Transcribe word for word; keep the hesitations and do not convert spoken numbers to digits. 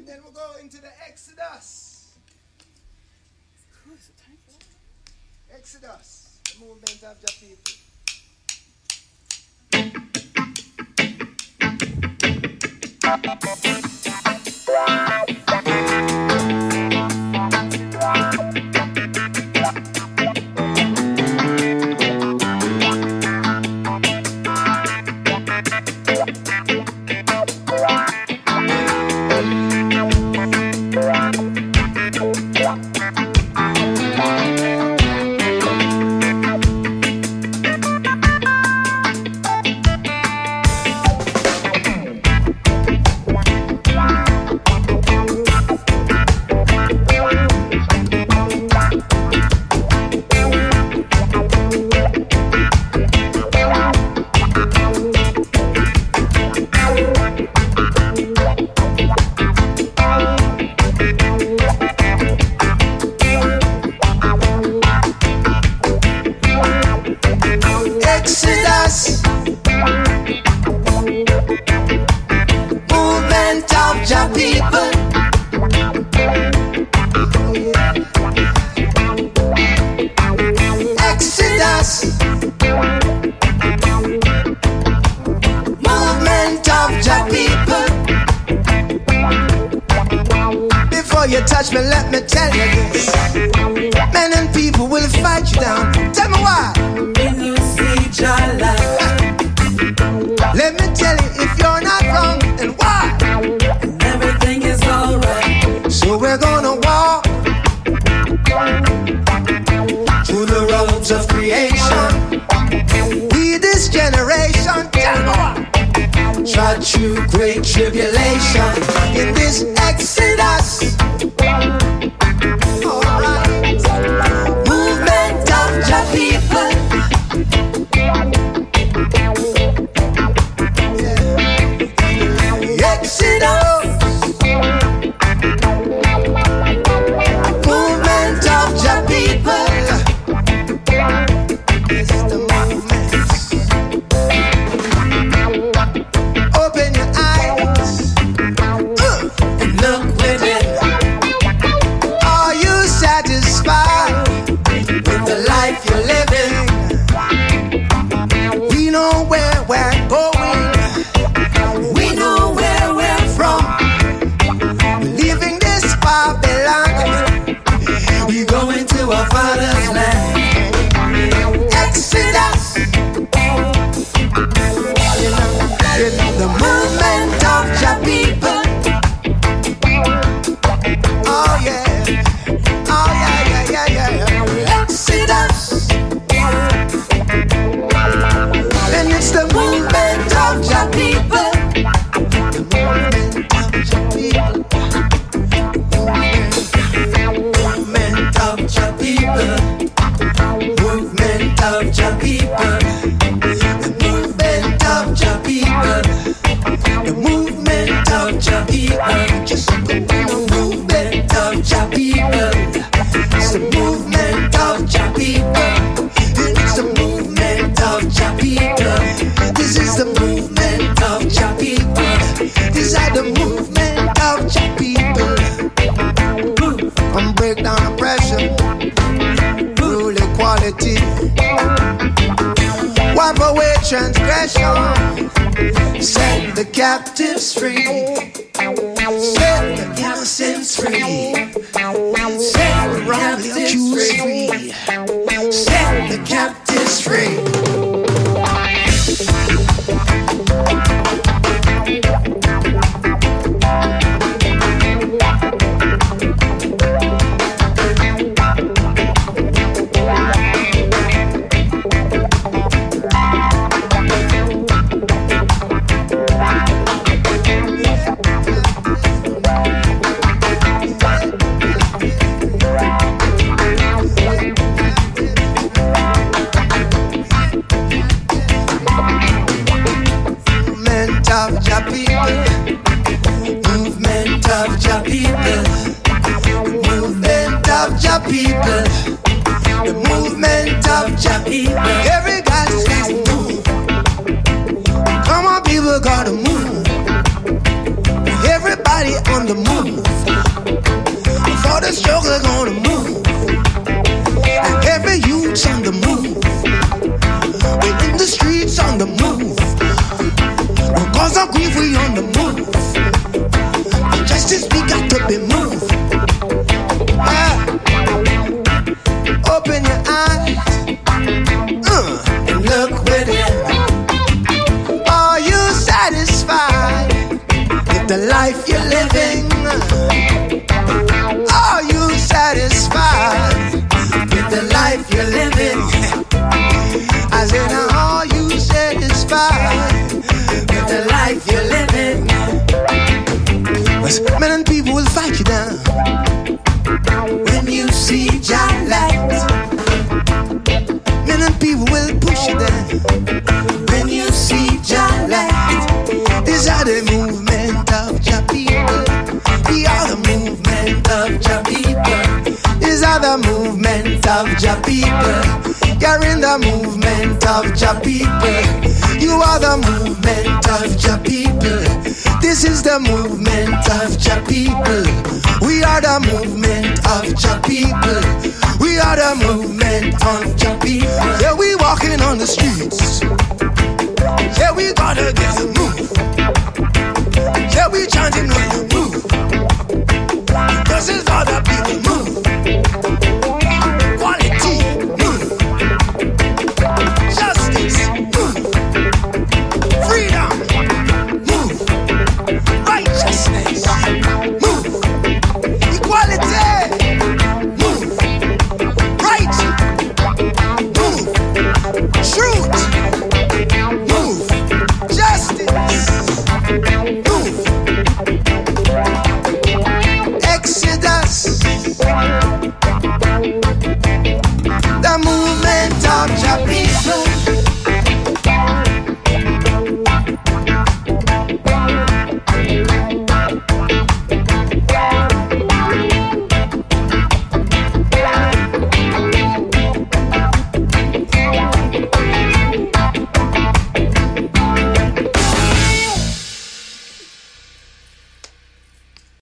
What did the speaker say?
then we'll go into the Exodus. Exodus, the movement of the people. everybody on the move. For the struggle gonna move. And every youth's on the move. We're in the streets on the move. Because of grief we on the move. Justice we got to be moved. Ah. Open your eyes uh, and look within. Are you satisfied with the life you're living? Are you satisfied with the life you're living? I said, are you satisfied with the life you're living? Many people will fight you down when you see Jah light. Many people will push you down when you see Jah light. These are the movement of Jah people. We are the movement of Jah people. These are the movement of Jah people. You're in the movement of Jah people. You are the movement of Jah people. This is the movement of Jah people. We are the movement of Jah people. We are the movement of Jah people. Yeah, we walking on the streets. Yeah, we gotta get a move. Yeah, we chanting when you move. This is how the people move. Quality, move. Justice, move. Freedom, move. Righteousness, move. Equality, move. Right, move. Truth, move. Justice, move. Exodus, the movement of Jah people.